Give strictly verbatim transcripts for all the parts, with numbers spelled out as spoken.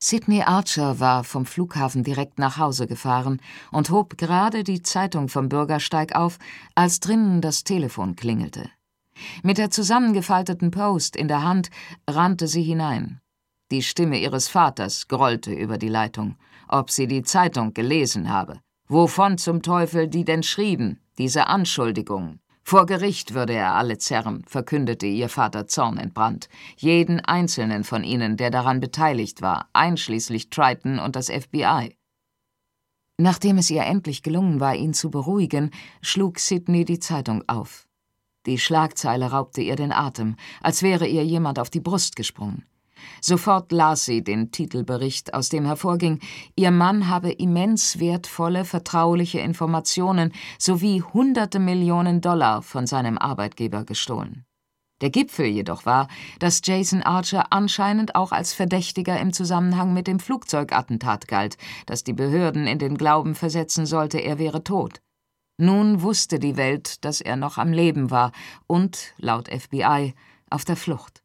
Sydney Archer war vom Flughafen direkt nach Hause gefahren und hob gerade die Zeitung vom Bürgersteig auf, als drinnen das Telefon klingelte. Mit der zusammengefalteten Post in der Hand rannte sie hinein. Die Stimme ihres Vaters grollte über die Leitung, ob sie die Zeitung gelesen habe. Wovon zum Teufel die denn schrieben, diese Anschuldigungen. Vor Gericht würde er alle zerren, verkündete ihr Vater zornentbrannt. Jeden einzelnen von ihnen, der daran beteiligt war, einschließlich Triton und das F B I. Nachdem es ihr endlich gelungen war, ihn zu beruhigen, schlug Sydney die Zeitung auf. Die Schlagzeile raubte ihr den Atem, als wäre ihr jemand auf die Brust gesprungen. Sofort las sie den Titelbericht, aus dem hervorging, ihr Mann habe immens wertvolle, vertrauliche Informationen sowie hunderte Millionen Dollar von seinem Arbeitgeber gestohlen. Der Gipfel jedoch war, dass Jason Archer anscheinend auch als Verdächtiger im Zusammenhang mit dem Flugzeugattentat galt, das die Behörden in den Glauben versetzen sollte, er wäre tot. Nun wusste die Welt, dass er noch am Leben war und, laut F B I, auf der Flucht.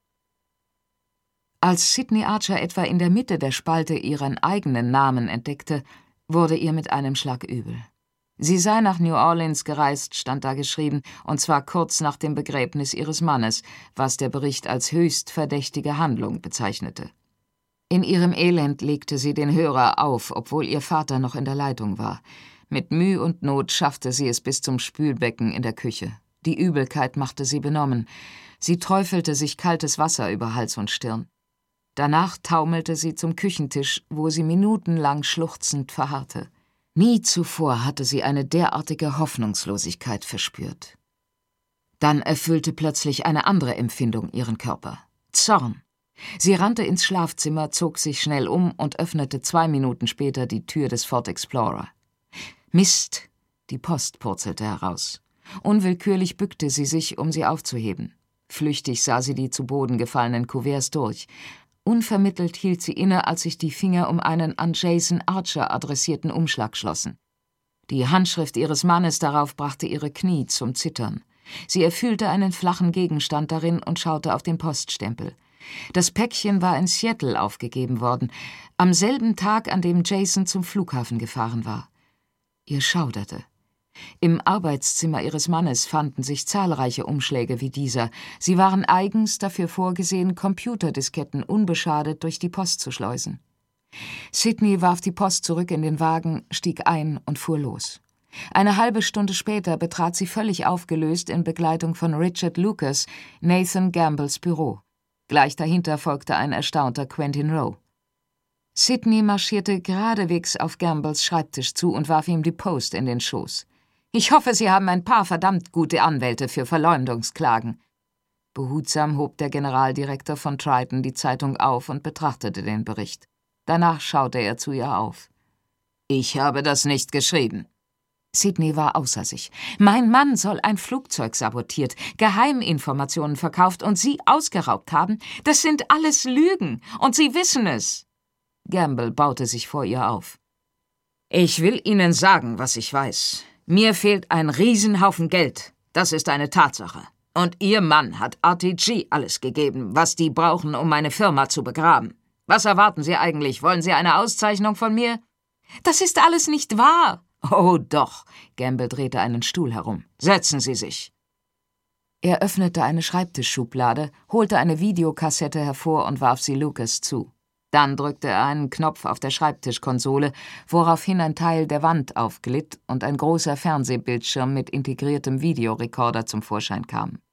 Als Sydney Archer etwa in der Mitte der Spalte ihren eigenen Namen entdeckte, wurde ihr mit einem Schlag übel. Sie sei nach New Orleans gereist, stand da geschrieben, und zwar kurz nach dem Begräbnis ihres Mannes, was der Bericht als höchst verdächtige Handlung bezeichnete. In ihrem Elend legte sie den Hörer auf, obwohl ihr Vater noch in der Leitung war. Mit Mühe und Not schaffte sie es bis zum Spülbecken in der Küche. Die Übelkeit machte sie benommen. Sie träufelte sich kaltes Wasser über Hals und Stirn. Danach taumelte sie zum Küchentisch, wo sie minutenlang schluchzend verharrte. Nie zuvor hatte sie eine derartige Hoffnungslosigkeit verspürt. Dann erfüllte plötzlich eine andere Empfindung ihren Körper. Zorn. Sie rannte ins Schlafzimmer, zog sich schnell um und öffnete zwei Minuten später die Tür des Ford Explorer. Mist! Die Post purzelte heraus. Unwillkürlich bückte sie sich, um sie aufzuheben. Flüchtig sah sie die zu Boden gefallenen Kuverts durch. Unvermittelt hielt sie inne, als sich die Finger um einen an Jason Archer adressierten Umschlag schlossen. Die Handschrift ihres Mannes darauf brachte ihre Knie zum Zittern. Sie erfüllte einen flachen Gegenstand darin und schaute auf den Poststempel. Das Päckchen war in Seattle aufgegeben worden, am selben Tag, an dem Jason zum Flughafen gefahren war. Ihr schauderte. Im Arbeitszimmer ihres Mannes fanden sich zahlreiche Umschläge wie dieser. Sie waren eigens dafür vorgesehen, Computerdisketten unbeschadet durch die Post zu schleusen. Sydney warf die Post zurück in den Wagen, stieg ein und fuhr los. Eine halbe Stunde später betrat sie völlig aufgelöst in Begleitung von Richard Lucas Nathan Gambles Büro. Gleich dahinter folgte ein erstaunter Quentin Rowe. Sydney marschierte geradewegs auf Gambles Schreibtisch zu und warf ihm die Post in den Schoß. »Ich hoffe, Sie haben ein paar verdammt gute Anwälte für Verleumdungsklagen.« Behutsam hob der Generaldirektor von Triton die Zeitung auf und betrachtete den Bericht. Danach schaute er zu ihr auf. »Ich habe das nicht geschrieben.« Sydney war außer sich. »Mein Mann soll ein Flugzeug sabotiert, Geheiminformationen verkauft und Sie ausgeraubt haben. Das sind alles Lügen, und Sie wissen es.« Gamble baute sich vor ihr auf. »Ich will Ihnen sagen, was ich weiß. Mir fehlt ein Riesenhaufen Geld. Das ist eine Tatsache. Und Ihr Mann hat R T G alles gegeben, was die brauchen, um meine Firma zu begraben. Was erwarten Sie eigentlich? Wollen Sie eine Auszeichnung von mir?« »Das ist alles nicht wahr.« »Oh doch«, Gamble drehte einen Stuhl herum. »Setzen Sie sich.« Er öffnete eine Schreibtischschublade, holte eine Videokassette hervor und warf sie Lucas zu. Dann drückte er einen Knopf auf der Schreibtischkonsole, woraufhin ein Teil der Wand aufglitt und ein großer Fernsehbildschirm mit integriertem Videorekorder zum Vorschein kam.